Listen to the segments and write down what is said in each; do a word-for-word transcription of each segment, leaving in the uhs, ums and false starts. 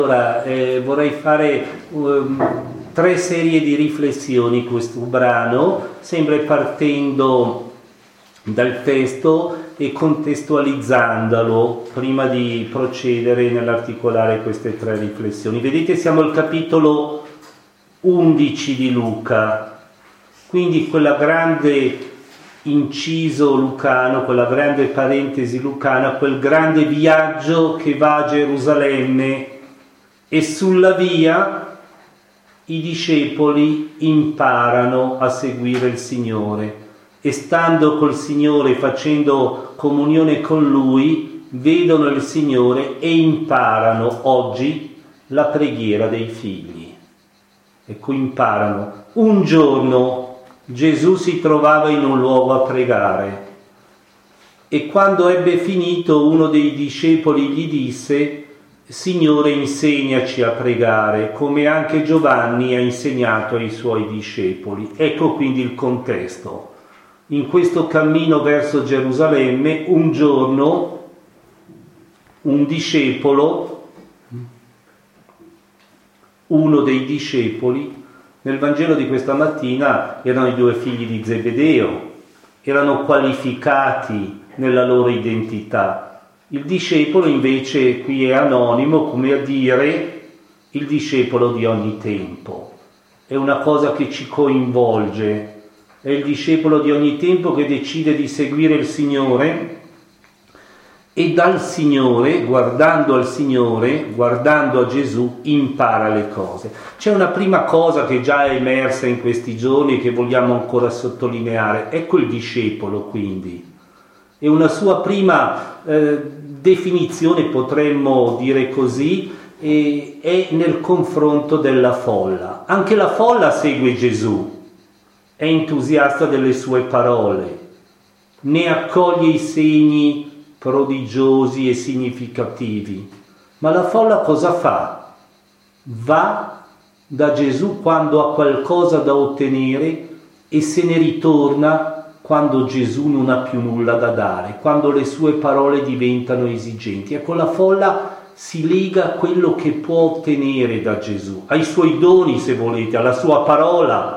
Allora, eh, vorrei fare um, tre serie di riflessioni questo brano, sempre partendo dal testo e contestualizzandolo prima di procedere nell'articolare queste tre riflessioni. Vedete, siamo al capitolo undici di Luca, quindi quella grande inciso lucano, quella grande parentesi lucana, quel grande viaggio che va a Gerusalemme, e sulla via i discepoli imparano a seguire il Signore e stando col Signore, facendo comunione con Lui, vedono il Signore e imparano oggi la preghiera dei figli. Ecco, imparano. Un giorno Gesù si trovava in un luogo a pregare e quando ebbe finito uno dei discepoli gli disse: Signore, insegnaci a pregare, come anche Giovanni ha insegnato ai suoi discepoli. Ecco quindi il contesto. In questo cammino verso Gerusalemme, un giorno, un discepolo, uno dei discepoli, nel Vangelo di questa mattina erano i due figli di Zebedeo, erano qualificati nella loro identità. Il discepolo invece qui è anonimo, come a dire il discepolo di ogni tempo. È una cosa che ci coinvolge, è il discepolo di ogni tempo che decide di seguire il Signore e dal Signore, guardando al Signore, guardando a Gesù, impara le cose. C'è una prima cosa che già è emersa in questi giorni e che vogliamo ancora sottolineare. Ecco il discepolo quindi. E una sua prima eh, definizione, potremmo dire così, eh, è nel confronto della folla. Anche la folla segue Gesù, è entusiasta delle sue parole, ne accoglie i segni prodigiosi e significativi. Ma la folla cosa fa? Va da Gesù quando ha qualcosa da ottenere e se ne ritorna quando Gesù non ha più nulla da dare, quando le sue parole diventano esigenti. Ecco, la folla si lega a quello che può ottenere da Gesù, ai suoi doni, se volete, alla sua parola,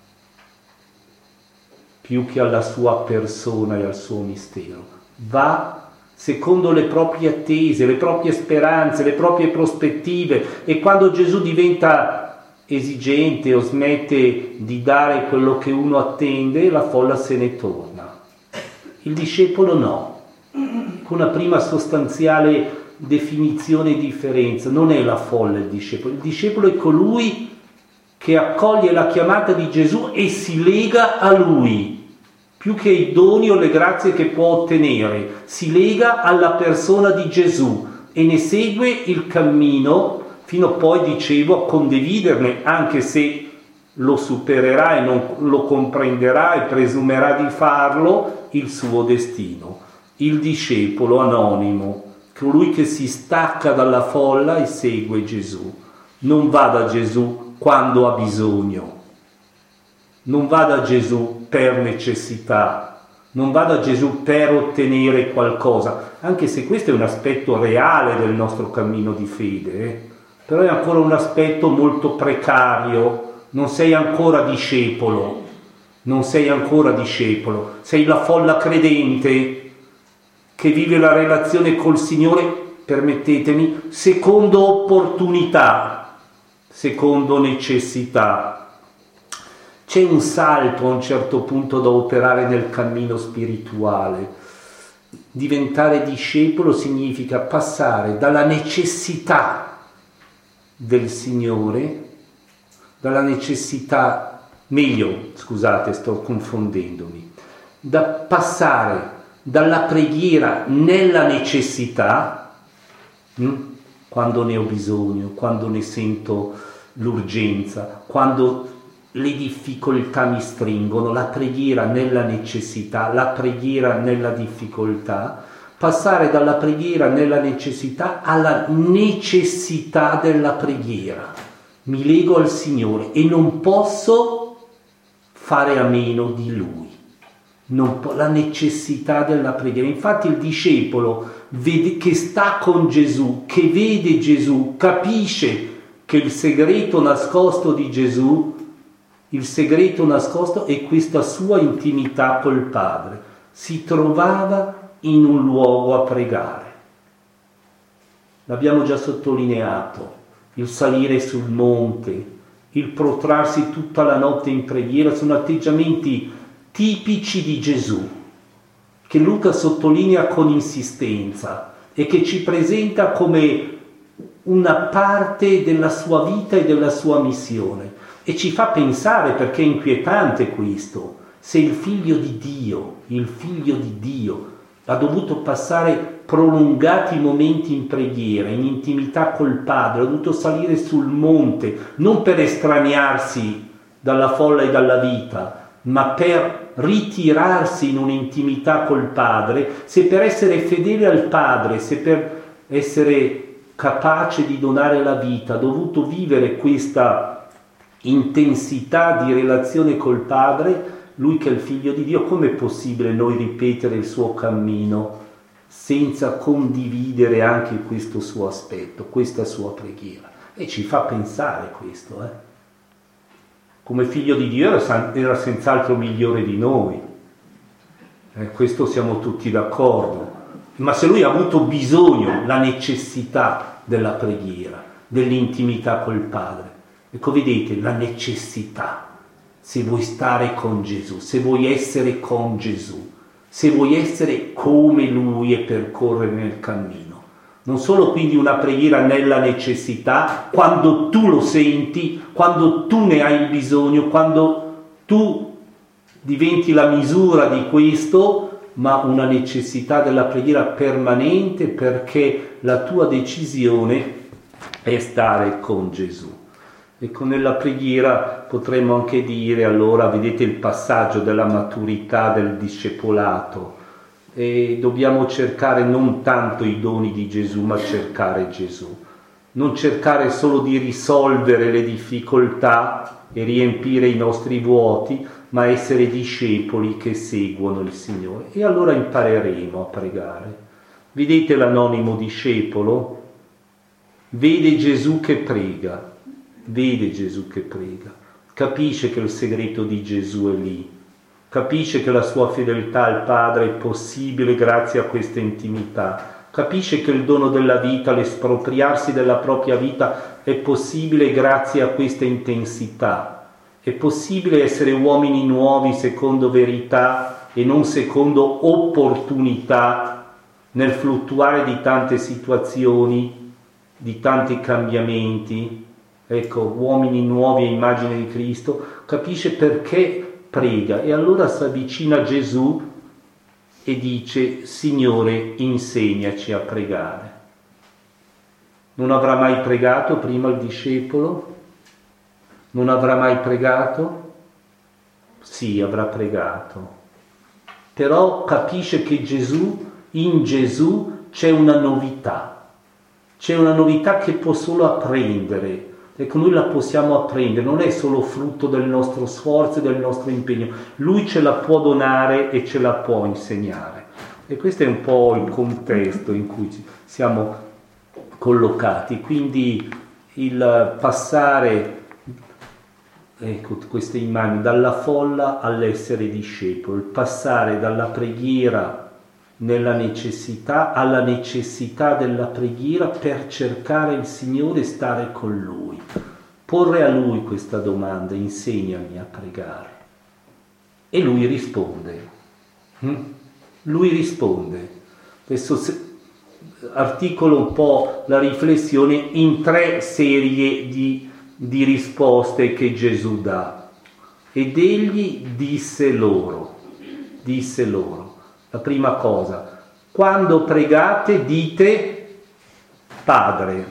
più che alla sua persona e al suo mistero. Va secondo le proprie attese, le proprie speranze, le proprie prospettive, e quando Gesù diventa esigente o smette di dare quello che uno attende, la folla se ne torna. Il discepolo no. Con una prima sostanziale definizione e differenza: non è la folla il discepolo, il discepolo è colui che accoglie la chiamata di Gesù e si lega a Lui, più che ai doni o le grazie che può ottenere, si lega alla persona di Gesù e ne segue il cammino fino poi, dicevo, a condividerne, anche se lo supererà e non lo comprenderà e presumerà di farlo, il suo destino. Il discepolo anonimo, colui che si stacca dalla folla e segue Gesù. Non va da Gesù quando ha bisogno, non va da Gesù per necessità, non va da Gesù per ottenere qualcosa, anche se questo è un aspetto reale del nostro cammino di fede, eh? Però è ancora un aspetto molto precario. Non sei ancora discepolo, non sei ancora discepolo, sei la folla credente che vive la relazione col Signore, permettetemi, secondo opportunità, secondo necessità. C'è un salto a un certo punto da operare nel cammino spirituale. Diventare discepolo significa passare dalla necessità del Signore, dalla necessità, meglio, scusate, sto confondendomi, da passare dalla preghiera nella necessità, hm? quando ne ho bisogno, quando ne sento l'urgenza, quando le difficoltà mi stringono, la preghiera nella necessità, la preghiera nella difficoltà, passare dalla preghiera nella necessità alla necessità della preghiera. Mi lego al Signore e non posso fare a meno di Lui. non può, la necessità della preghiera. Infatti il discepolo vede, che sta con Gesù, che vede Gesù, capisce che il segreto nascosto di Gesù, il segreto nascosto è questa sua intimità col Padre. Si trovava in un luogo a pregare. L'abbiamo già sottolineato, il salire sul monte, il protrarsi tutta la notte in preghiera sono atteggiamenti tipici di Gesù, che Luca sottolinea con insistenza e che ci presenta come una parte della sua vita e della sua missione. E ci fa pensare, perché è inquietante questo, se il figlio di Dio, il figlio di Dio, ha dovuto passare prolungati momenti in preghiera, in intimità col Padre, ha dovuto salire sul monte, non per estraniarsi dalla folla e dalla vita, ma per ritirarsi in un'intimità col Padre, se per essere fedele al Padre, se per essere capace di donare la vita, ha dovuto vivere questa intensità di relazione col Padre, lui che è il figlio di Dio, com'è possibile noi ripetere il suo cammino senza condividere anche questo suo aspetto, questa sua preghiera? E ci fa pensare questo, eh? Come figlio di Dio era, era senz'altro migliore di noi, eh, questo siamo tutti d'accordo, ma se lui ha avuto bisogno, la necessità della preghiera, dell'intimità col Padre, ecco, vedete la necessità. Se vuoi stare con Gesù, se vuoi essere con Gesù, se vuoi essere come Lui e percorrere nel cammino. Non solo quindi una preghiera nella necessità, quando tu lo senti, quando tu ne hai bisogno, quando tu diventi la misura di questo, ma una necessità della preghiera permanente, perché la tua decisione è stare con Gesù. Ecco, nella preghiera potremmo anche dire, allora, vedete il passaggio della maturità del discepolato, e dobbiamo cercare non tanto i doni di Gesù, ma cercare Gesù. Non cercare solo di risolvere le difficoltà e riempire i nostri vuoti, ma essere discepoli che seguono il Signore. E allora impareremo a pregare. Vedete l'anonimo discepolo? Vede Gesù che prega. Vede Gesù che prega, capisce che il segreto di Gesù è lì, capisce che la sua fedeltà al Padre è possibile grazie a questa intimità, capisce che il dono della vita, l'espropriarsi della propria vita è possibile grazie a questa intensità, è possibile essere uomini nuovi secondo verità e non secondo opportunità nel fluttuare di tante situazioni, di tanti cambiamenti. Ecco, uomini nuovi a immagine di Cristo, capisce perché prega e allora si avvicina a Gesù e dice: Signore, insegnaci a pregare. Non avrà mai pregato prima il discepolo? Non avrà mai pregato? Sì, avrà pregato. Però capisce che Gesù, in Gesù c'è una novità, c'è una novità che può solo apprendere. Ecco, noi la possiamo apprendere, non è solo frutto del nostro sforzo e del nostro impegno, Lui ce la può donare e ce la può insegnare. E questo è un po' il contesto in cui siamo collocati, quindi il passare, ecco, queste immagini, dalla folla all'essere discepolo, il passare dalla preghiera nella necessità alla necessità della preghiera per cercare il Signore e stare con Lui. Porre a Lui questa domanda: insegnami a pregare. E Lui risponde. Lui risponde. Questo articolo un po' la riflessione in tre serie di, di risposte che Gesù dà. Ed egli disse loro, disse loro, la prima cosa, quando pregate dite Padre.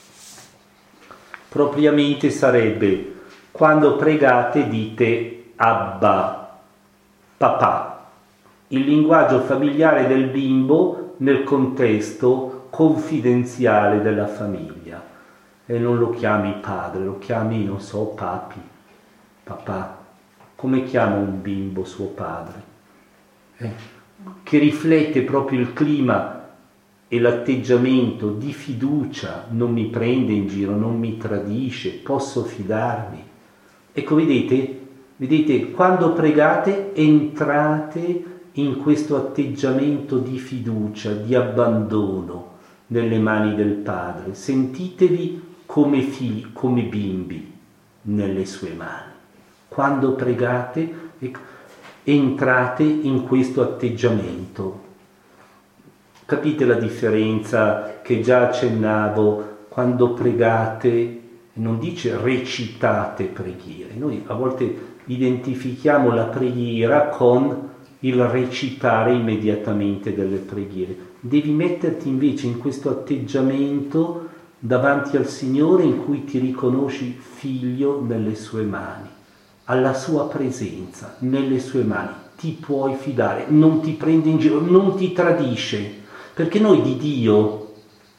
Propriamente sarebbe, quando pregate dite Abba, papà. Il linguaggio familiare del bimbo nel contesto confidenziale della famiglia. E non lo chiami padre, lo chiami, non so, papi, papà. Come chiama un bimbo suo padre? eh, che riflette proprio il clima e l'atteggiamento di fiducia, non mi prende in giro, non mi tradisce, posso fidarmi. Ecco, vedete, vedete, quando pregate entrate in questo atteggiamento di fiducia, di abbandono nelle mani del Padre. Sentitevi come figli, come bimbi nelle sue mani. Quando pregate, ecco, entrate in questo atteggiamento. Capite la differenza che già accennavo? Quando pregate, non dice recitate preghiere. Noi a volte identifichiamo la preghiera con il recitare immediatamente delle preghiere. Devi metterti invece in questo atteggiamento davanti al Signore in cui ti riconosci figlio nelle sue mani, alla sua presenza, nelle sue mani. Ti puoi fidare, non ti prende in giro, non ti tradisce. Perché noi di Dio,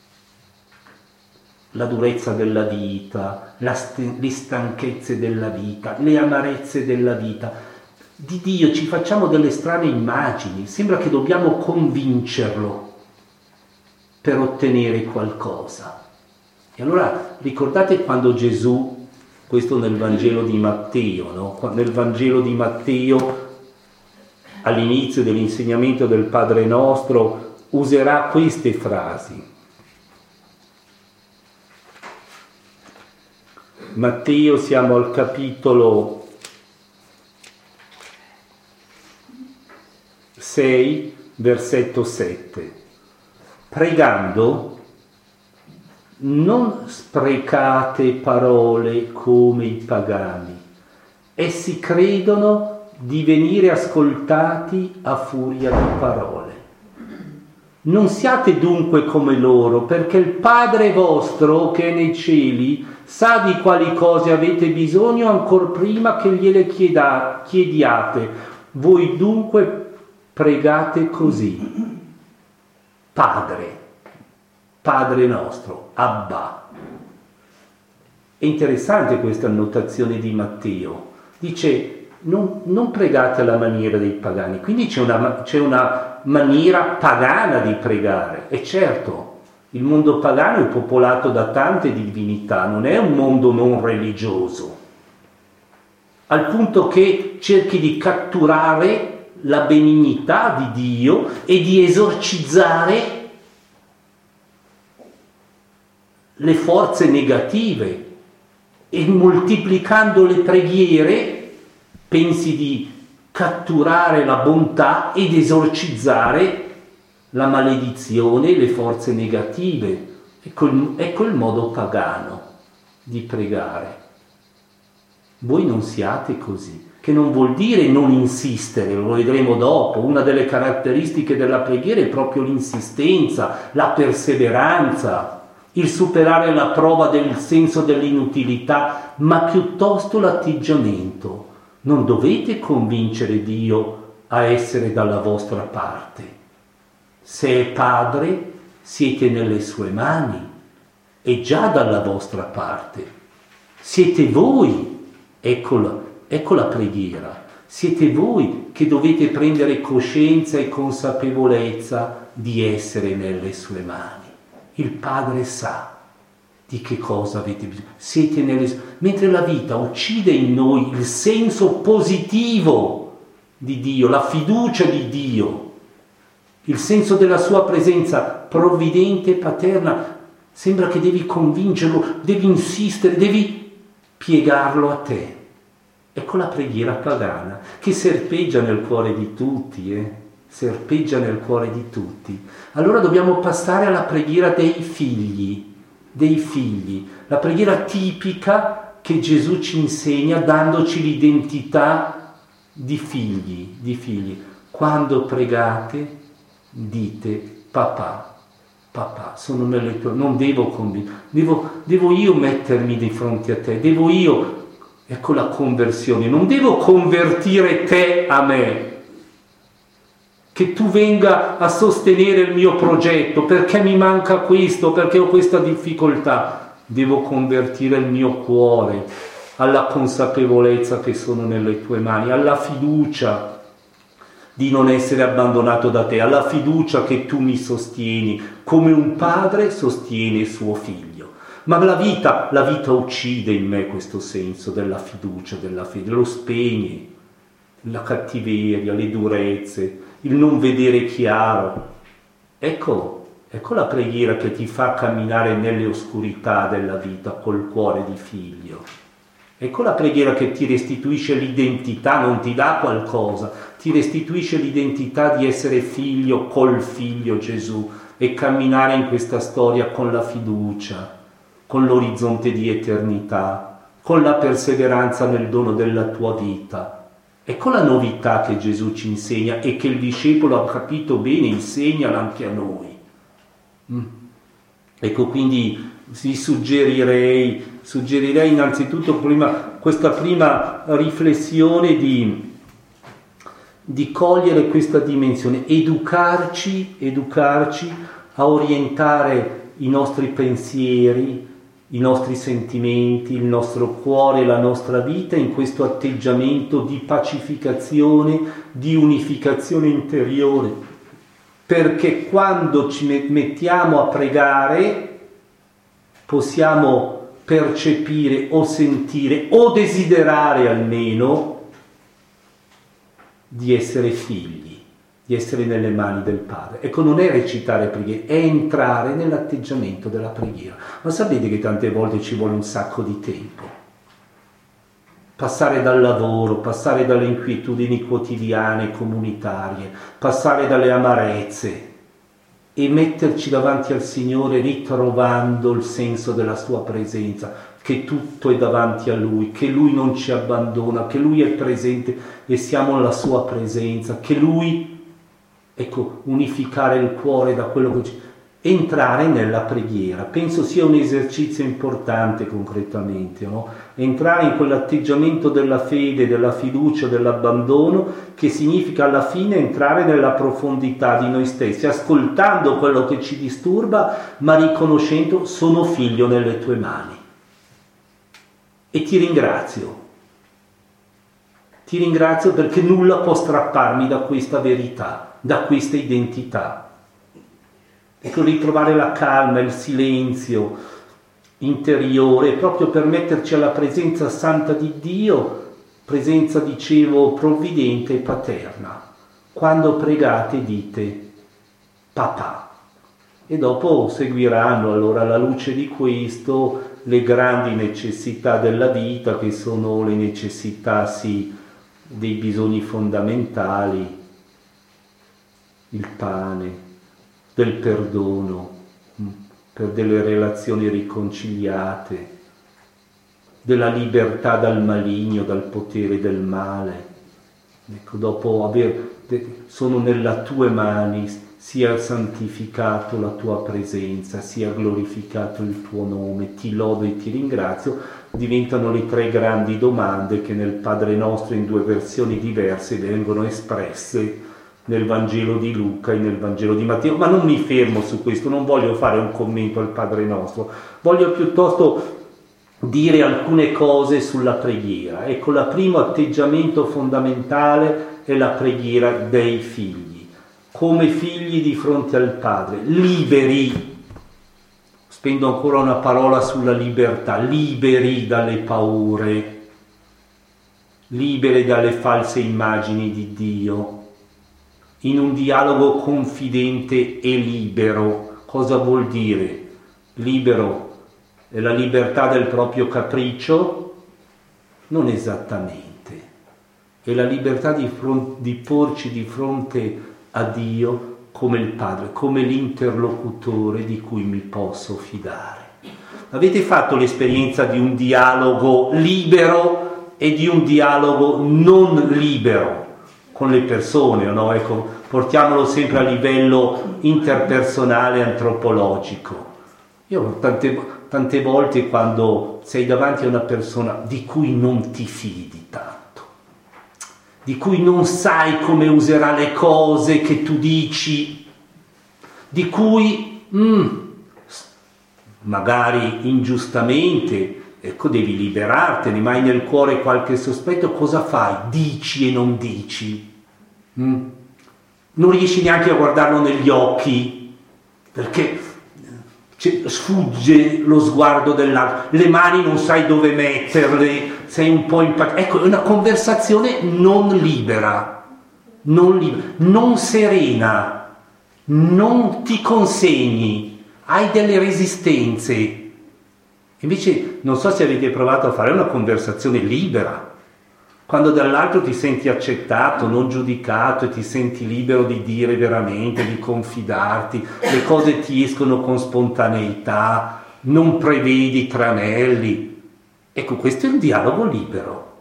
la durezza della vita, la st- le stanchezze della vita, le amarezze della vita, di Dio ci facciamo delle strane immagini, sembra che dobbiamo convincerlo per ottenere qualcosa. E allora ricordate quando Gesù, questo nel Vangelo di Matteo, no? Nel Vangelo di Matteo, all'inizio dell'insegnamento del Padre Nostro, userà queste frasi. Matteo, siamo al capitolo sei, versetto sette. Pregando, non sprecate parole come i pagani. Essi credono di venire ascoltati a furia di parole. Non siate dunque come loro, perché il Padre vostro che è nei cieli sa di quali cose avete bisogno ancor prima che gliele chieda, chiediate. Voi dunque pregate così. Padre, Padre nostro, Abba. È interessante questa annotazione di Matteo. Dice, non, non pregate alla maniera dei pagani. Quindi c'è una, c'è una maniera pagana di pregare. E certo, il mondo pagano è popolato da tante divinità, non è un mondo non religioso, al punto che cerchi di catturare la benignità di Dio e di esorcizzare le forze negative, e moltiplicando le preghiere pensi di catturare la bontà ed esorcizzare la maledizione, le forze negative. Ecco il, ecco il modo pagano di pregare. Voi non siate così, che non vuol dire non insistere, lo vedremo dopo. Una delle caratteristiche della preghiera è proprio l'insistenza, la perseveranza, il superare la prova del senso dell'inutilità, ma piuttosto l'atteggiamento. Non dovete convincere Dio a essere dalla vostra parte. Se è Padre, siete nelle sue mani, è già dalla vostra parte. Siete voi, ecco la, ecco la preghiera, siete voi che dovete prendere coscienza e consapevolezza di essere nelle sue mani. Il Padre sa di che cosa avete bisogno. Siete nelle... Mentre la vita uccide in noi il senso positivo di Dio, la fiducia di Dio, il senso della sua presenza provvidente e paterna, sembra che devi convincerlo, devi insistere, devi piegarlo a te. Ecco la preghiera pagana che serpeggia nel cuore di tutti, eh? serpeggia nel cuore di tutti. Allora dobbiamo passare alla preghiera dei figli, dei figli, la preghiera tipica che Gesù ci insegna dandoci l'identità di figli, di figli. Quando pregate dite papà, papà, sono nelle tue, non devo convincere, devo, devo io mettermi di fronte a te, devo io, ecco la conversione, non devo convertire te a me, che tu venga a sostenere il mio progetto, perché mi manca questo, perché ho questa difficoltà. Devo convertire il mio cuore alla consapevolezza che sono nelle tue mani, alla fiducia, di non essere abbandonato da te, alla fiducia che tu mi sostieni, come un padre sostiene suo figlio. Ma la vita, la vita uccide in me questo senso della fiducia, della fede, lo spegne, la cattiveria, le durezze, il non vedere chiaro. Ecco, ecco la preghiera che ti fa camminare nelle oscurità della vita col cuore di figlio. Ecco la preghiera che ti restituisce l'identità, non ti dà qualcosa, ti restituisce l'identità di essere figlio col figlio Gesù e camminare in questa storia con la fiducia, con l'orizzonte di eternità, con la perseveranza nel dono della tua vita. Ecco la novità che Gesù ci insegna e che il discepolo ha capito bene, insegna anche a noi. Mm. Ecco, quindi vi suggerirei, suggerirei innanzitutto prima, questa prima riflessione di, di cogliere questa dimensione, educarci, educarci a orientare i nostri pensieri, i nostri sentimenti, il nostro cuore, la nostra vita in questo atteggiamento di pacificazione, di unificazione interiore, perché quando ci mettiamo a pregare possiamo percepire o sentire o desiderare almeno di essere figli, di essere nelle mani del Padre. Ecco, non è recitare preghiere, è entrare nell'atteggiamento della preghiera. Ma sapete che tante volte ci vuole un sacco di tempo? Passare dal lavoro, passare dalle inquietudini quotidiane, comunitarie, passare dalle amarezze e metterci davanti al Signore ritrovando il senso della sua presenza, che tutto è davanti a Lui, che Lui non ci abbandona, che Lui è presente e siamo nella sua presenza, che Lui, ecco, unificare il cuore da quello che ci... Entrare nella preghiera, penso sia un esercizio importante concretamente, no? Entrare in quell'atteggiamento della fede, della fiducia, dell'abbandono, che significa alla fine entrare nella profondità di noi stessi, ascoltando quello che ci disturba, ma riconoscendo: sono figlio nelle tue mani. E ti ringrazio. Ti ringrazio perché nulla può strapparmi da questa verità, da questa identità. Ecco, ritrovare la calma, il silenzio interiore, proprio per metterci alla presenza santa di Dio, presenza, dicevo, provvidente e paterna. Quando pregate dite papà. E dopo seguiranno allora, alla luce di questo, le grandi necessità della vita, che sono le necessità, sì, dei bisogni fondamentali, il pane, del perdono, per delle relazioni riconciliate, della libertà dal maligno, dal potere del male. Ecco, dopo aver, sono nella tue mani, sia santificato la tua presenza, sia glorificato il tuo nome, ti lodo e ti ringrazio, diventano le tre grandi domande che nel Padre Nostro in due versioni diverse vengono espresse nel Vangelo di Luca e nel Vangelo di Matteo. Ma non mi fermo su questo, non voglio fare un commento al Padre Nostro, voglio piuttosto dire alcune cose sulla preghiera. Ecco, il primo atteggiamento fondamentale è la preghiera dei figli, come figli di fronte al Padre, liberi. Spendo ancora una parola sulla libertà, liberi dalle paure, liberi dalle false immagini di Dio, in un dialogo confidente e libero. Cosa vuol dire? Libero è la libertà del proprio capriccio? Non esattamente. È la libertà di, fron- di porci di fronte a Dio come il Padre, come l'interlocutore di cui mi posso fidare. Avete fatto l'esperienza di un dialogo libero e di un dialogo non libero con le persone, no? Ecco, portiamolo sempre a livello interpersonale, antropologico. Io tante, tante volte, quando sei davanti a una persona di cui non ti fidi tanto, di cui non sai come userà le cose che tu dici, di cui mm, magari ingiustamente, ecco, devi liberartene, ma hai nel cuore qualche sospetto, cosa fai? Dici e non dici. Mm? non riesci neanche a guardarlo negli occhi, perché sfugge lo sguardo dell'altro, le mani non sai dove metterle, sei un po' impacciato. Ecco, è una conversazione non libera, non libera, non serena, non ti consegni, hai delle resistenze. Invece non so se avete provato a fare una conversazione libera, quando dall'altro ti senti accettato, non giudicato, e ti senti libero di dire veramente, di confidarti, le cose ti escono con spontaneità, non prevedi tranelli. Ecco, questo è un dialogo libero.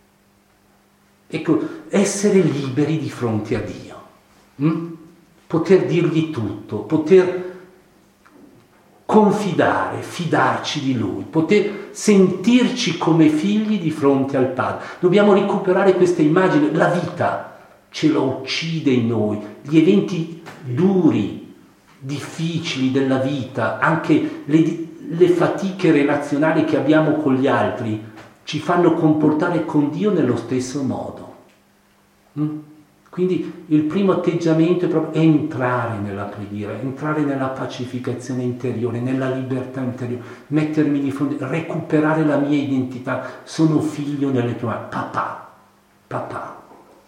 Ecco, essere liberi di fronte a Dio, hm? Poter dirgli tutto, poter confidare, fidarci di Lui, poter sentirci come figli di fronte al Padre. Dobbiamo recuperare questa immagine, la vita ce la uccide in noi, gli eventi duri, difficili della vita, anche le, le fatiche relazionali che abbiamo con gli altri, ci fanno comportare con Dio nello stesso modo. Mm? Quindi il primo atteggiamento è proprio entrare nella preghiera, entrare nella pacificazione interiore, nella libertà interiore, mettermi di fronte, recuperare la mia identità. Sono figlio nelle tue mani, papà, papà.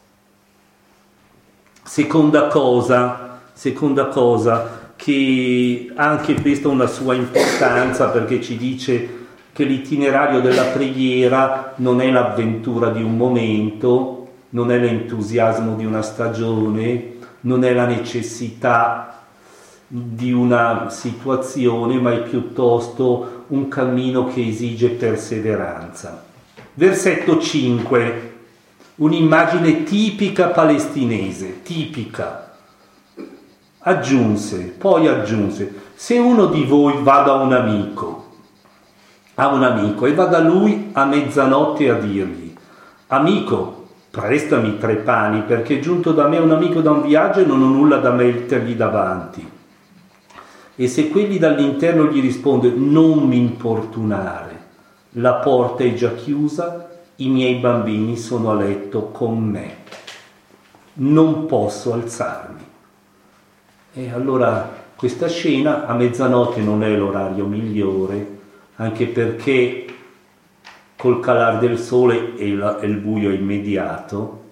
Seconda cosa, seconda cosa, che anche questa ha una sua importanza, perché ci dice che l'itinerario della preghiera non è l'avventura di un momento, non è l'entusiasmo di una stagione, non è la necessità di una situazione, ma è piuttosto un cammino che esige perseveranza. Versetto cinque, un'immagine tipica palestinese, tipica. Aggiunse, poi aggiunse, se uno di voi va da un amico, a un amico, e va da lui a mezzanotte a dirgli, amico, prestami tre pani, perché è giunto da me un amico da un viaggio e non ho nulla da mettergli davanti. E se quelli dall'interno gli risponde, non mi importunare, la porta è già chiusa, i miei bambini sono a letto con me, non posso alzarmi. E allora questa scena a mezzanotte non è l'orario migliore, anche perché col calare del sole e il, il buio è immediato,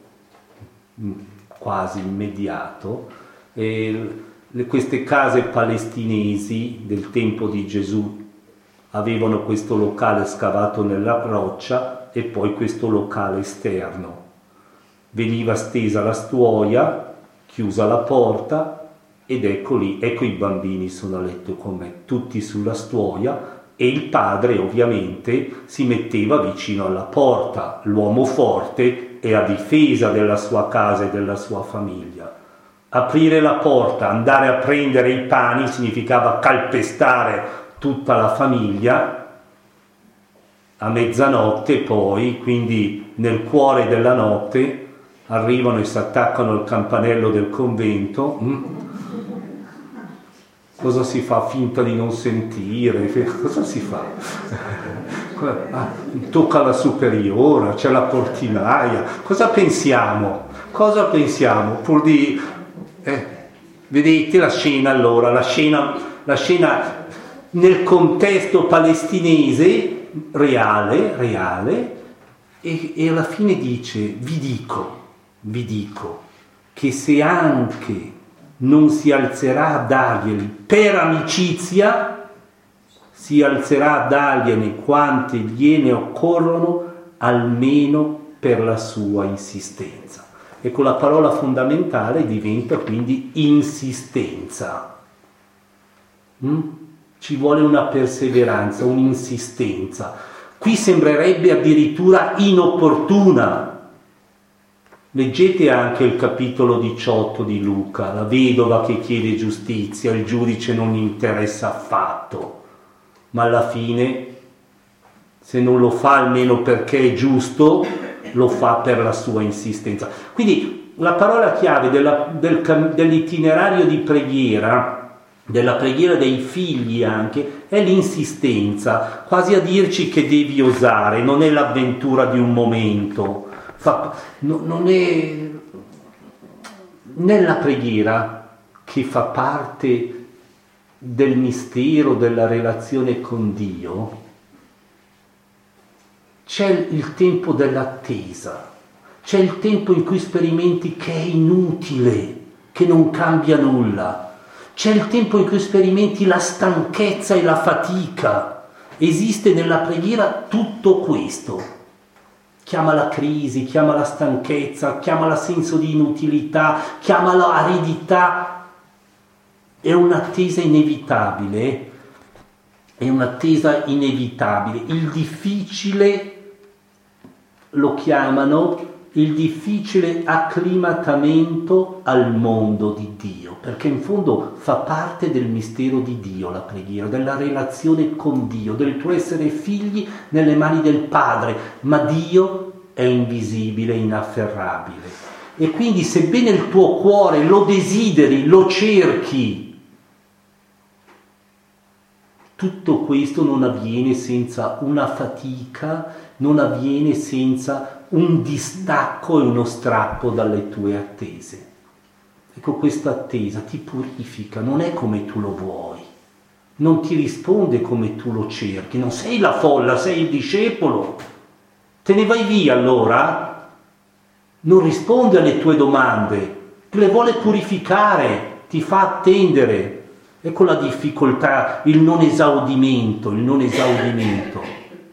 quasi immediato, e le, queste case palestinesi del tempo di Gesù avevano questo locale scavato nella roccia e poi questo locale esterno. Veniva stesa la stuoia, chiusa la porta, ed ecco lì, ecco i bambini sono a letto con me, tutti sulla stuoia, e il padre ovviamente si metteva vicino alla porta, l'uomo forte e a difesa della sua casa e della sua famiglia. Aprire la porta, andare a prendere i pani significava calpestare tutta la famiglia. A mezzanotte poi, quindi nel cuore della notte, arrivano e si attaccano al campanello del convento. Mm? Cosa si fa? Finta di non sentire? Cosa si fa? Ah, tocca la superiora, c'è la portinaia. Cosa pensiamo? Cosa pensiamo? Pur di... Eh, vedete la scena allora, la scena, la scena nel contesto palestinese, reale, reale, e, e alla fine dice, vi dico, vi dico, che se anche non si alzerà a darglieli per amicizia, si alzerà a dargliene quante gliene occorrono, almeno per la sua insistenza. Ecco, la parola fondamentale diventa quindi insistenza. Mm? Ci vuole una perseveranza, un'insistenza. Qui sembrerebbe addirittura inopportuna. Leggete anche il capitolo diciotto di Luca, la vedova che chiede giustizia, il giudice non gli interessa affatto, ma alla fine, se non lo fa almeno perché è giusto, lo fa per la sua insistenza. Quindi la parola chiave della, del, dell'itinerario di preghiera, della preghiera dei figli anche, è l'insistenza, quasi a dirci che devi osare, non è l'avventura di un momento. Fa, no, non è nella preghiera, che fa parte del mistero della relazione con Dio, c'è il tempo dell'attesa, c'è il tempo in cui sperimenti che è inutile, che non cambia nulla, c'è il tempo in cui sperimenti la stanchezza e la fatica. Esiste nella preghiera tutto questo. Chiamala crisi, chiamala stanchezza, chiamala senso di inutilità, chiamala aridità. È un'attesa inevitabile, è un'attesa inevitabile. Il difficile lo chiamano il difficile acclimatamento al mondo di Dio, perché in fondo fa parte del mistero di Dio la preghiera, della relazione con Dio, del tuo essere figli nelle mani del Padre, ma Dio è invisibile, inafferrabile. E quindi sebbene il tuo cuore lo desideri, lo cerchi, tutto questo non avviene senza una fatica, non avviene senza un distacco e uno strappo dalle tue attese. Ecco, questa attesa ti purifica, non è come tu lo vuoi, non ti risponde come tu lo cerchi, non sei la folla, sei il discepolo. Te ne vai via allora? Non risponde alle tue domande, le vuole purificare, ti fa attendere. Ecco la difficoltà, il non esaudimento, il non esaudimento.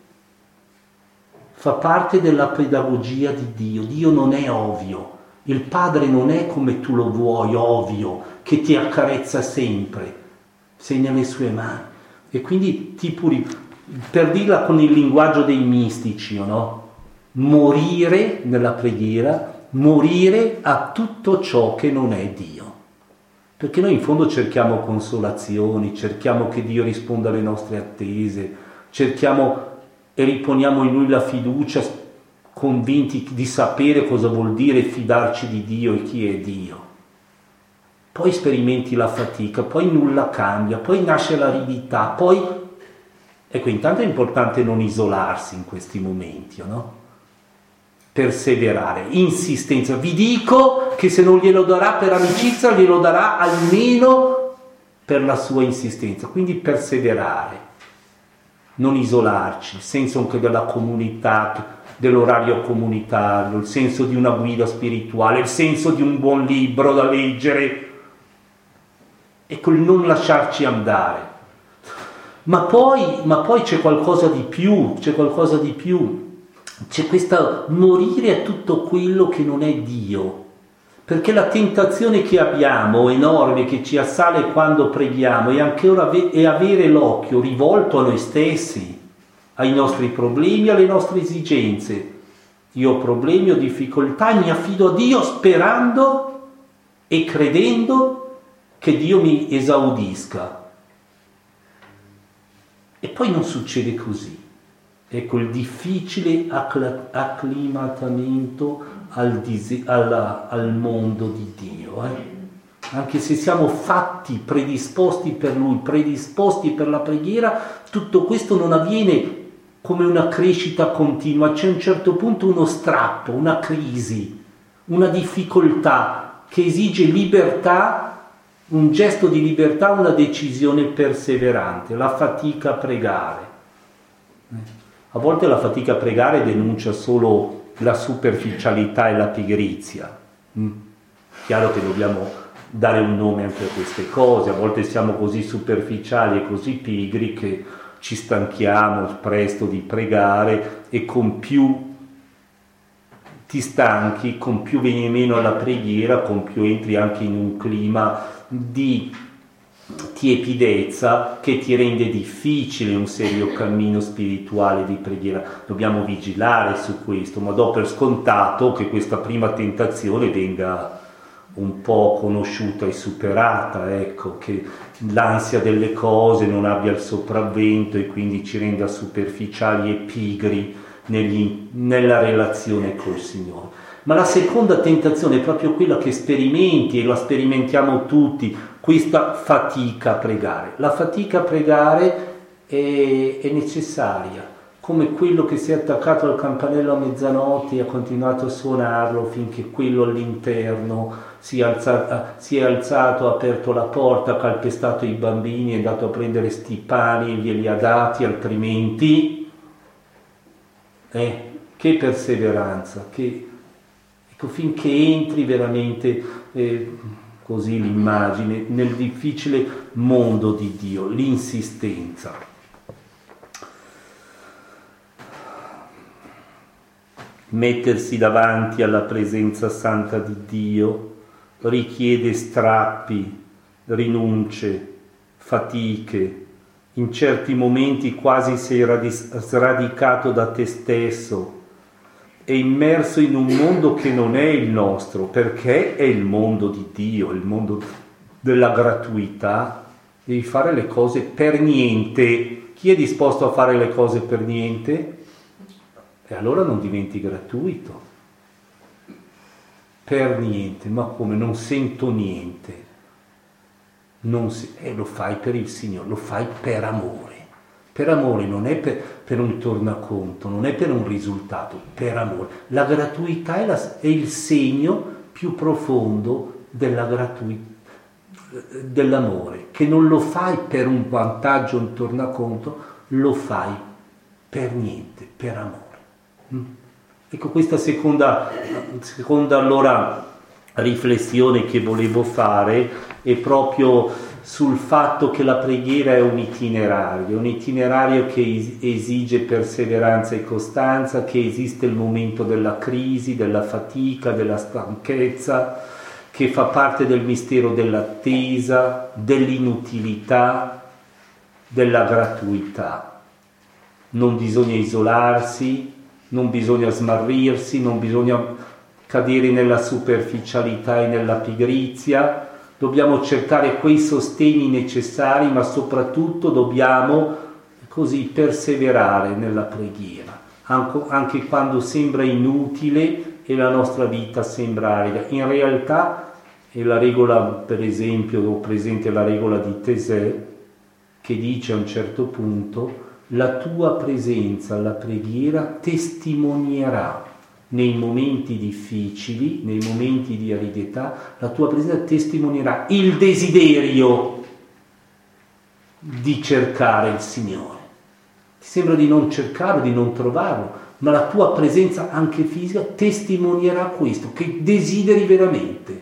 Fa parte della pedagogia di Dio. Dio non è ovvio, il Padre non è come tu lo vuoi, ovvio, che ti accarezza sempre, sei nelle sue mani. E quindi ti purifica, per dirla con il linguaggio dei mistici, no? Morire nella preghiera, morire a tutto ciò che non è Dio. Perché noi in fondo cerchiamo consolazioni, cerchiamo che Dio risponda alle nostre attese, cerchiamo e riponiamo in Lui la fiducia, convinti di sapere cosa vuol dire fidarci di Dio e chi è Dio. Poi sperimenti la fatica, poi nulla cambia, poi nasce l'aridità, poi... Ecco, intanto è importante non isolarsi in questi momenti, no? Perseverare, insistenza. Vi dico che se non glielo darà per amicizia, glielo darà almeno per la sua insistenza. Quindi perseverare, non isolarci, il senso anche della comunità, dell'orario comunitario, il senso di una guida spirituale, il senso di un buon libro da leggere, ecco, il non lasciarci andare. Ma poi, ma poi c'è qualcosa di più, c'è qualcosa di più. C'è questa morire a tutto quello che non è Dio, perché la tentazione che abbiamo enorme, che ci assale quando preghiamo, è anche ora è avere l'occhio rivolto a noi stessi, ai nostri problemi, alle nostre esigenze. Io ho problemi, ho difficoltà, mi affido a Dio sperando e credendo che Dio mi esaudisca. E poi non succede così. Ecco il difficile acclimatamento al, dise- alla, al mondo di Dio. Eh? Anche se siamo fatti, predisposti per Lui, predisposti per la preghiera, tutto questo non avviene come una crescita continua. C'è a un certo punto uno strappo, una crisi, una difficoltà che esige libertà, un gesto di libertà, una decisione perseverante, la fatica a pregare. A volte la fatica a pregare denuncia solo la superficialità e la pigrizia. Mm. Chiaro che dobbiamo dare un nome anche a queste cose, a volte siamo così superficiali e così pigri che ci stanchiamo presto di pregare e con più ti stanchi, con più vieni meno alla preghiera, con più entri anche in un clima di tiepidezza che ti rende difficile un serio cammino spirituale di preghiera. Dobbiamo vigilare su questo, ma do per scontato che questa prima tentazione venga un po' conosciuta e superata, ecco, che l'ansia delle cose non abbia il sopravvento e quindi ci renda superficiali e pigri negli, nella relazione col Signore. Ma la seconda tentazione è proprio quella che sperimenti, e la sperimentiamo tutti, questa fatica a pregare. La fatica a pregare è, è necessaria. come quello che si è attaccato al campanello a mezzanotte e ha continuato a suonarlo finché quello all'interno si è alzato, si è alzato, ha aperto la porta, ha calpestato i bambini, è andato a prendere sti pani e glieli ha dati, altrimenti eh, che perseveranza, che, ecco, finché entri veramente eh, così l'immagine nel difficile mondo di Dio, l'insistenza. Mettersi davanti alla presenza santa di Dio richiede strappi, rinunce, fatiche. In certi momenti quasi sei sradicato da te stesso e immerso in un mondo che non è il nostro, perché è il mondo di Dio, il mondo della gratuità. Devi fare le cose per niente. Chi è disposto a fare le cose per niente? E allora non diventi gratuito. Per niente, ma come? Non sento niente. Non si, eh, lo fai per il Signore, lo fai per amore. Per amore non è per, per un tornaconto, non è per un risultato, per amore. La gratuità è, la, è il segno più profondo della gratuità, dell'amore, che non lo fai per un vantaggio, un tornaconto, lo fai per niente, per amore. Ecco, questa seconda, seconda allora riflessione che volevo fare è proprio sul fatto che la preghiera è un itinerario, un itinerario che esige perseveranza e costanza, che esiste il momento della crisi, della fatica, della stanchezza, che fa parte del mistero dell'attesa, dell'inutilità, della gratuità. Non bisogna isolarsi, non bisogna smarrirsi, non bisogna cadere nella superficialità e nella pigrizia, dobbiamo cercare quei sostegni necessari, ma soprattutto dobbiamo così perseverare nella preghiera, anche quando sembra inutile e la nostra vita sembra arida. In realtà è la regola, per esempio, ho presente la regola di Tesè, che dice a un certo punto: la tua presenza alla preghiera testimonierà nei momenti difficili, nei momenti di aridità, la tua presenza testimonierà il desiderio di cercare il Signore. Ti sembra di non cercarlo, di non trovarlo, ma la tua presenza anche fisica testimonierà questo, che desideri veramente.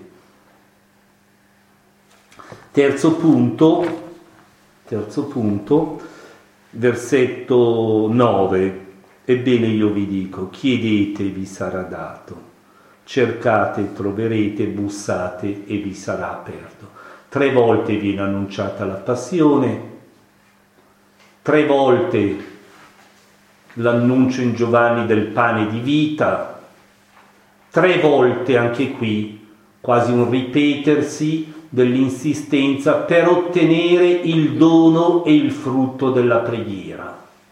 Terzo punto, terzo punto, versetto nove. Ebbene io vi dico, chiedete e vi sarà dato, cercate e troverete, bussate e vi sarà aperto. Tre volte viene annunciata la passione, tre volte l'annuncio in Giovanni del pane di vita, tre volte anche qui quasi un ripetersi dell'insistenza per ottenere il dono e il frutto della preghiera.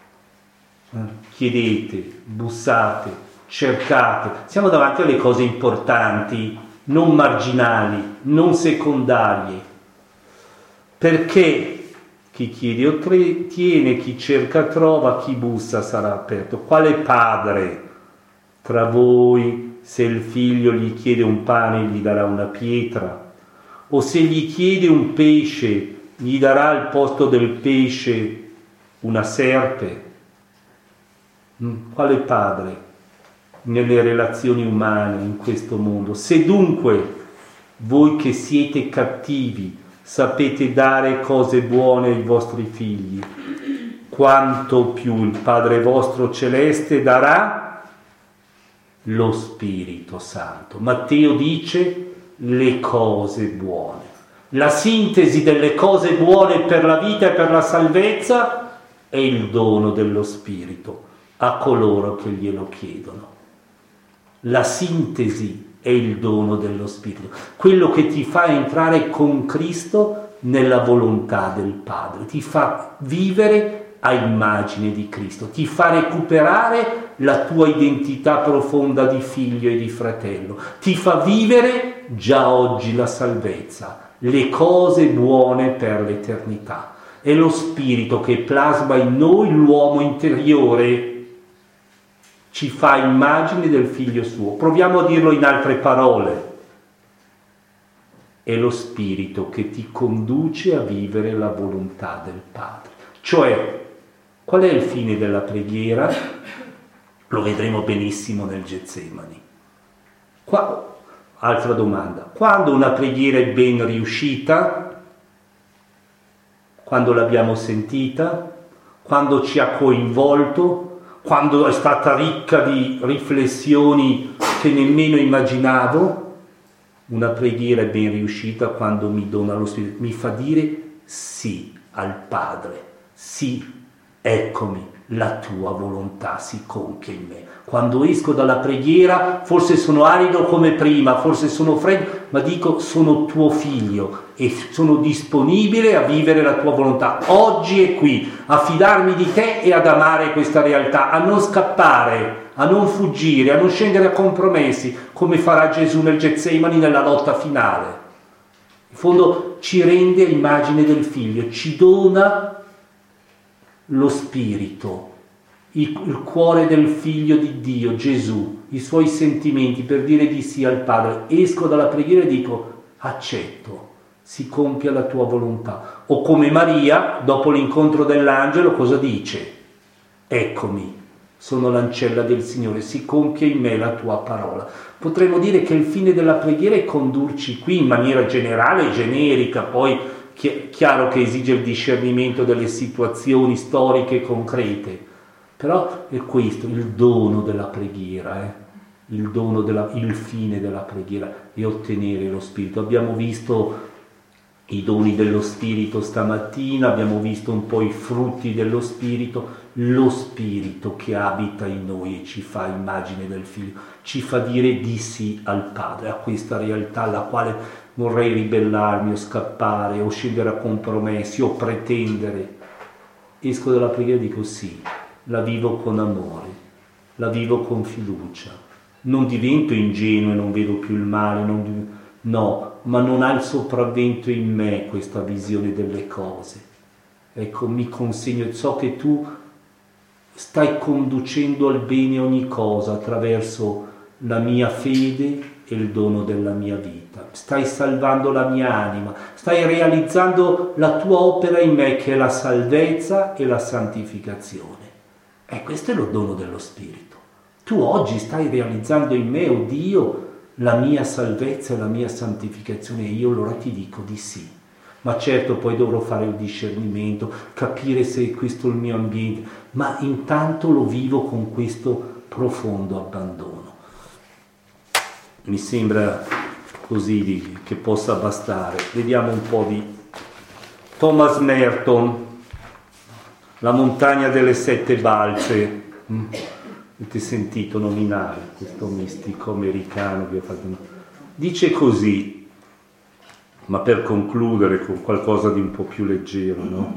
Chiedete, bussate, cercate. Siamo davanti alle cose importanti, non marginali, non secondarie. Perché chi chiede ottiene, chi cerca trova, chi bussa sarà aperto. Quale padre tra voi, se il figlio gli chiede un pane, gli darà una pietra? O se gli chiede un pesce, gli darà al posto del pesce una serpe? Quale padre nelle relazioni umane in questo mondo? Se dunque voi che siete cattivi sapete dare cose buone ai vostri figli, quanto più il Padre vostro celeste darà lo Spirito Santo. Matteo dice le cose buone. La sintesi delle cose buone per la vita e per la salvezza è il dono dello Spirito a coloro che glielo chiedono. La sintesi è il dono dello Spirito, quello che ti fa entrare con Cristo nella volontà del Padre, ti fa vivere a immagine di Cristo, ti fa recuperare la tua identità profonda di figlio e di fratello, ti fa vivere già oggi la salvezza, le cose buone per l'eternità. È lo Spirito che plasma in noi l'uomo interiore ci fa immagine del figlio suo. Proviamo a dirlo in altre parole. È lo Spirito che ti conduce a vivere la volontà del Padre. Cioè, qual è il fine della preghiera? Lo vedremo benissimo nel Getsemani. Qua, altra domanda. Quando una preghiera è ben riuscita, quando l'abbiamo sentita, quando ci ha coinvolto, quando è stata ricca di riflessioni che nemmeno immaginavo, una preghiera è ben riuscita quando mi dona lo Spirito, mi fa dire sì al Padre, sì, eccomi, la tua volontà si compie in me. Quando esco dalla preghiera, forse sono arido come prima, forse sono freddo, ma dico sono tuo figlio e sono disponibile a vivere la tua volontà. Oggi e qui, a fidarmi di te e ad amare questa realtà, a non scappare, a non fuggire, a non scendere a compromessi, come farà Gesù nel Getsemani nella lotta finale. In fondo ci rende immagine del figlio, ci dona lo Spirito, il, il cuore del figlio di Dio, Gesù, i suoi sentimenti per dire di sì al Padre. Esco dalla preghiera e dico accetto, si compia la tua volontà. O come Maria, dopo l'incontro dell'angelo, cosa dice? Eccomi, sono l'ancella del Signore, si compie in me la tua parola. Potremmo dire che il fine della preghiera è condurci qui in maniera generale e generica, poi chi- chiaro che esige il discernimento delle situazioni storiche concrete, però è questo il dono della preghiera, eh? il dono della, il fine della preghiera è ottenere lo Spirito. Abbiamo visto i doni dello Spirito stamattina, abbiamo visto un po' i frutti dello Spirito, lo Spirito che abita in noi e ci fa immagine del Figlio, ci fa dire di sì al Padre, a questa realtà alla quale vorrei ribellarmi o scappare o scendere a compromessi o pretendere. Esco dalla preghiera e dico sì, la vivo con amore, la vivo con fiducia, non divento ingenuo e non vedo più il male, non, no, ma non ha il sopravvento in me questa visione delle cose. Ecco, mi consegno, so che tu stai conducendo al bene ogni cosa attraverso la mia fede e il dono della mia vita. Stai salvando la mia anima, stai realizzando la tua opera in me che è la salvezza e la santificazione. E questo è lo dono dello Spirito. Tu oggi stai realizzando in me, oh Dio, la mia salvezza e la mia santificazione, e io allora ti dico di sì. Ma certo poi dovrò fare il discernimento, capire se questo è il mio ambiente, ma intanto lo vivo con questo profondo abbandono. Mi sembra così che possa bastare. Vediamo un po' di Thomas Merton, La montagna delle sette balze. Avete sentito nominare questo mistico americano che ha fatto... Dice così, ma per concludere con qualcosa di un po' più leggero, no?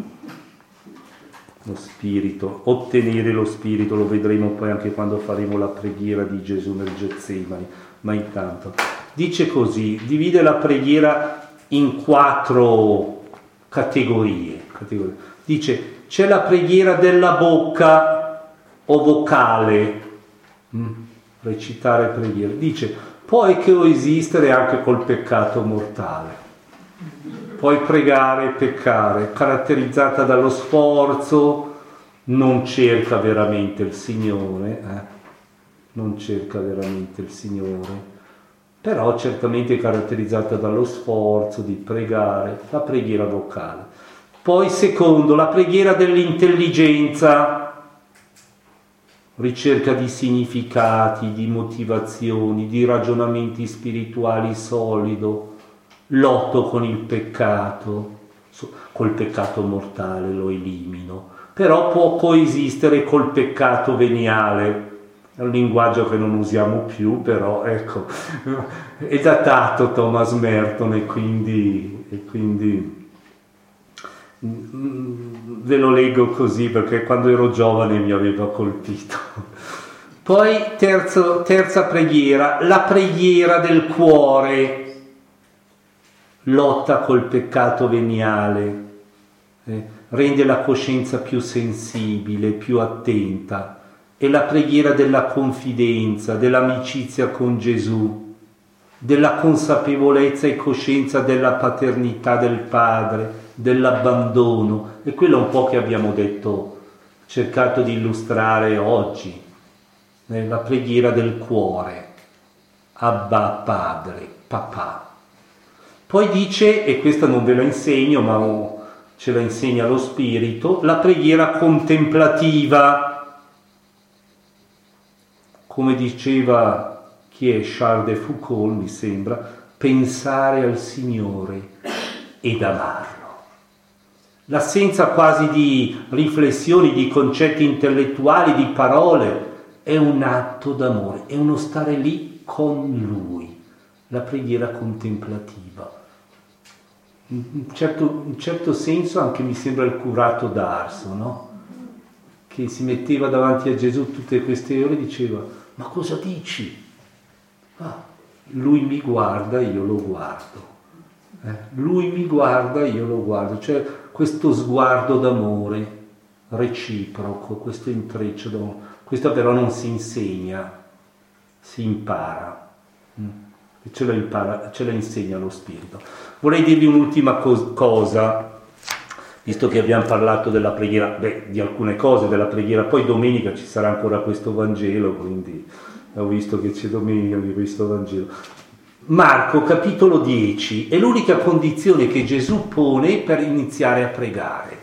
Lo spirito, ottenere lo spirito, lo vedremo poi anche quando faremo la preghiera di Gesù nel Getsemani, ma intanto dice così, divide la preghiera in quattro categorie, categorie. Dice c'è la preghiera della bocca o vocale, mm, recitare preghiere, dice puoi coesistere anche col peccato mortale. Puoi pregare e peccare, caratterizzata dallo sforzo, non cerca veramente il Signore, eh? non cerca veramente il Signore, però certamente caratterizzata dallo sforzo di pregare, la preghiera vocale. Poi secondo, la preghiera dell'intelligenza, ricerca di significati, di motivazioni, di ragionamenti spirituali solido, lotto con il peccato, col peccato mortale lo elimino, però può coesistere col peccato veniale, è un linguaggio che non usiamo più, però ecco, è datato Thomas Merton e quindi, e quindi ve lo leggo così perché quando ero giovane mi aveva colpito. Poi terzo, terza preghiera, la preghiera del cuore, lotta col peccato veniale, eh, rende la coscienza più sensibile, più attenta, è la preghiera della confidenza, dell'amicizia con Gesù, della consapevolezza e coscienza della paternità del Padre, dell'abbandono. E quello è un po' che abbiamo detto, cercato di illustrare oggi, nella preghiera del cuore, Abba Padre, papà. Poi dice, e questa non ve la insegno, ma ce la insegna lo Spirito, la preghiera contemplativa. Come diceva chi è Charles de Foucault, mi sembra, pensare al Signore ed amarlo. L'assenza quasi di riflessioni, di concetti intellettuali, di parole, è un atto d'amore, è uno stare lì con Lui, la preghiera contemplativa. In certo, in certo senso anche mi sembra il curato d'Ars, no? Che si metteva davanti a Gesù tutte queste ore e diceva: ma cosa dici? Ah, lui mi guarda, io lo guardo. Eh? Lui mi guarda, io lo guardo. Cioè questo sguardo d'amore reciproco, questo intreccio d'amore. Questo però non si insegna, si impara. Mm. E ce la, impara, ce la insegna lo Spirito. Vorrei dirvi un'ultima cos- cosa, visto che abbiamo parlato della preghiera, beh, di alcune cose della preghiera, poi domenica ci sarà ancora questo Vangelo, quindi ho visto che c'è domenica di questo Vangelo. Marco capitolo dieci è l'unica condizione che Gesù pone per iniziare a pregare.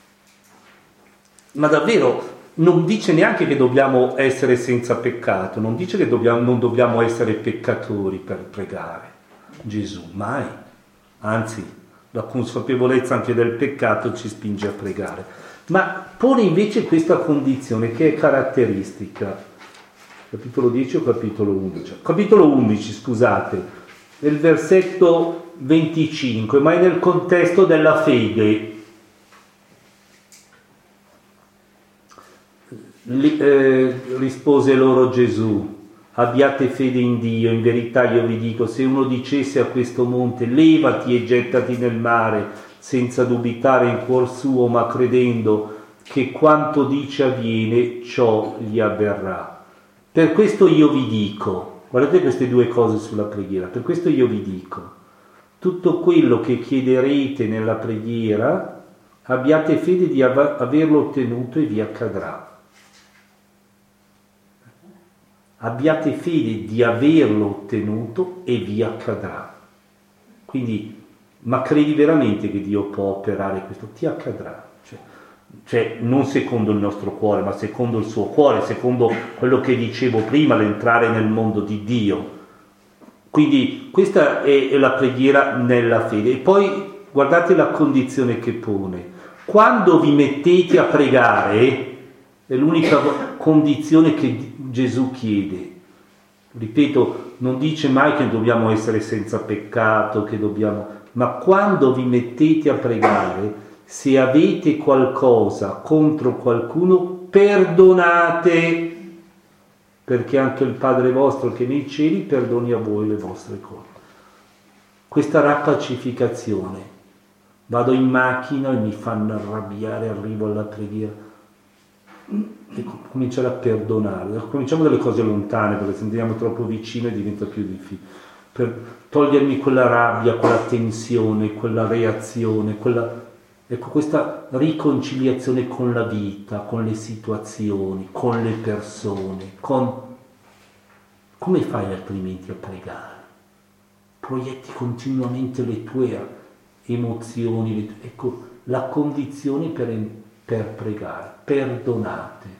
Ma davvero non dice neanche che dobbiamo essere senza peccato, non dice che dobbiamo, non dobbiamo essere peccatori per pregare. Gesù, mai. Anzi, la consapevolezza anche del peccato ci spinge a pregare. Ma pone invece questa condizione che è caratteristica. Capitolo dieci o capitolo undici? Capitolo undici, scusate, nel versetto venticinque, ma è nel contesto della fede. Li, eh, rispose loro Gesù: abbiate fede in Dio, in verità io vi dico, se uno dicesse a questo monte levati e gettati nel mare, senza dubitare in cuor suo, ma credendo che quanto dice avviene, ciò gli avverrà. Per questo io vi dico, guardate queste due cose sulla preghiera, per questo io vi dico, tutto quello che chiederete nella preghiera, abbiate fede di av- averlo ottenuto e vi accadrà. Abbiate fede di averlo ottenuto e vi accadrà. Quindi, ma credi veramente che Dio può operare questo? Ti accadrà. Cioè, cioè non secondo il nostro cuore, ma secondo il suo cuore, secondo quello che dicevo prima, l'entrare nel mondo di Dio. Quindi questa è la preghiera nella fede. E poi guardate la condizione che pone. Quando vi mettete a pregare, è l'unica condizione che Gesù chiede. Ripeto, non dice mai che dobbiamo essere senza peccato, che dobbiamo, ma quando vi mettete a pregare, se avete qualcosa contro qualcuno, perdonate, perché anche il Padre vostro che è nei cieli perdoni a voi le vostre colpe. Questa rapacificazione. Vado in macchina e mi fanno arrabbiare, arrivo alla preghiera. E cominciare a perdonare. Cominciamo dalle cose lontane, perché se andiamo troppo vicino diventa più difficile. Per togliermi quella rabbia, quella tensione, quella reazione, quella... ecco, questa riconciliazione con la vita, con le situazioni, con le persone, con... come fai altrimenti a pregare? Proietti continuamente le tue emozioni, le tue... ecco, la condizione per, per pregare, perdonate.